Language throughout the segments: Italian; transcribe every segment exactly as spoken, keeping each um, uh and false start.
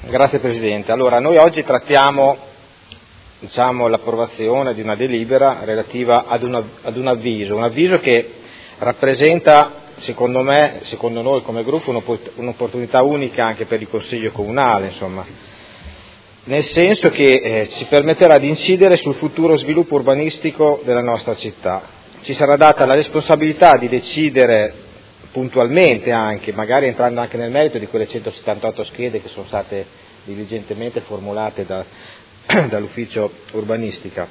Grazie Presidente. Allora, noi oggi trattiamo diciamo, l'approvazione di una delibera relativa ad, una, ad un avviso, un avviso che rappresenta, secondo me, secondo noi come gruppo, un'opportunità unica anche per il Consiglio Comunale, insomma, nel senso che eh, ci permetterà di incidere sul futuro sviluppo urbanistico della nostra città. Ci sarà data la responsabilità di decidere puntualmente anche, magari entrando anche nel merito di quelle centosettantotto schede che sono state diligentemente formulate da, dall'ufficio urbanistica.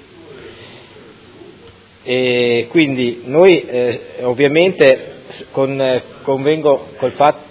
E quindi noi eh, ovviamente con, eh, convengo col fatto...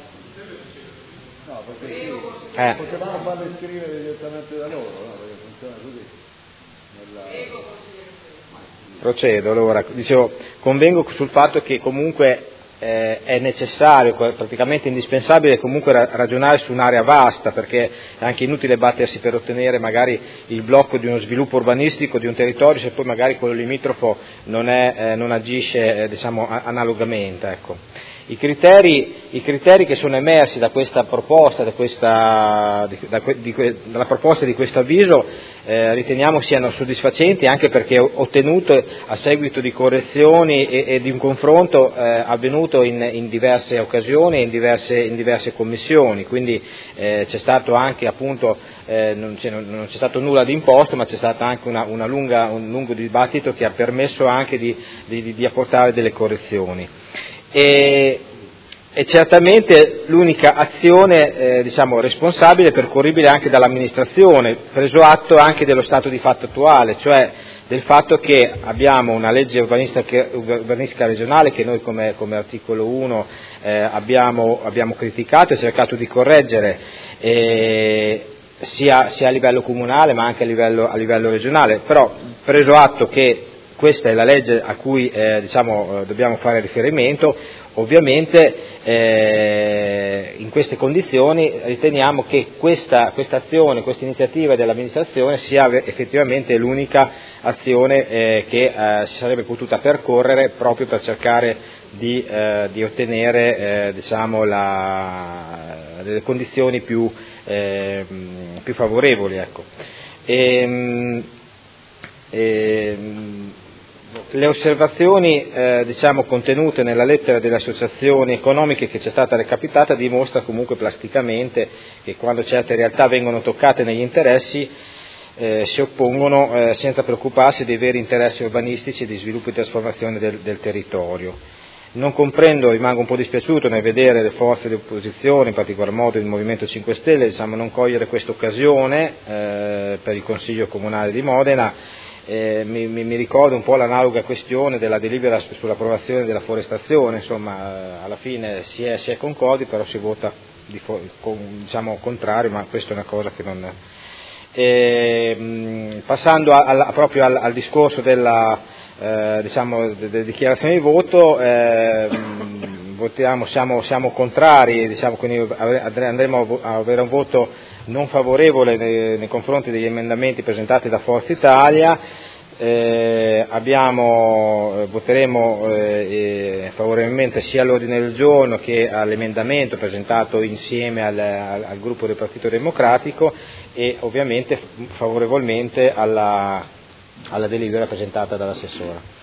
No, perché eh. potevamo farle scrivere direttamente da loro, no? Perché funziona così. Nella... Procedo, allora, dicevo, convengo sul fatto che comunque eh, è necessario, praticamente indispensabile comunque ra- ragionare su un'area vasta, perché è anche inutile battersi per ottenere magari il blocco di uno sviluppo urbanistico di un territorio se poi magari quello limitrofo non, è, eh, non agisce eh, diciamo, analogamente. Ecco. I criteri, I criteri che sono emersi da questa proposta, da questa, di, da, di, dalla proposta di questo avviso, eh, riteniamo siano soddisfacenti anche perché ottenuto a seguito di correzioni e, e di un confronto eh, avvenuto in, in diverse occasioni e in diverse, in diverse commissioni, quindi eh, c'è stato anche appunto, eh, non, c'è, non c'è stato nulla di imposto, ma c'è stato anche una, una lunga, un lungo dibattito che ha permesso anche di, di, di apportare delle correzioni. E, e certamente l'unica azione eh, diciamo, responsabile e percorribile anche dall'amministrazione, preso atto anche dello stato di fatto attuale, cioè del fatto che abbiamo una legge urbanistica, urbanistica regionale che noi come, come articolo uno eh, abbiamo, abbiamo criticato e cercato di correggere eh, sia, sia a livello comunale ma anche a livello, a livello regionale, però preso atto che questa è la legge a cui eh, diciamo, eh, dobbiamo fare riferimento, ovviamente eh, in queste condizioni riteniamo che questa, questa azione, questa iniziativa dell'amministrazione sia effettivamente l'unica azione eh, che eh, si sarebbe potuta percorrere proprio per cercare di, eh, di ottenere eh, diciamo, la, delle condizioni più, eh, più favorevoli. Ecco. E, e, Le osservazioni eh, diciamo, contenute nella lettera delle associazioni economiche che ci è stata recapitata dimostra comunque plasticamente che quando certe realtà vengono toccate negli interessi eh, si oppongono eh, senza preoccuparsi dei veri interessi urbanistici e di sviluppo e trasformazione del, del territorio. Non comprendo, rimango un po' dispiaciuto nel vedere le forze di opposizione, in particolar modo il Movimento cinque Stelle, diciamo, non cogliere questa occasione eh, per il Consiglio Comunale di Modena. Eh, mi, mi, mi ricordo un po' l'analoga questione della delibera sull'approvazione della forestazione, insomma eh, alla fine si è, si è concordi però si vota di, con, diciamo contrario, ma questa è una cosa che non... Eh, mh, passando a, a, proprio al, al discorso della eh, diciamo, de, de dichiarazione di voto, eh, mh, votiamo, siamo, siamo contrari, diciamo, quindi andremo a avere un voto non favorevole nei, nei confronti degli emendamenti presentati da Forza Italia. Eh, abbiamo, eh, voteremo eh, favorevolmente sia all'ordine del giorno che all'emendamento presentato insieme al, al, al gruppo del Partito Democratico e ovviamente favorevolmente alla, alla delibera presentata dall'assessora.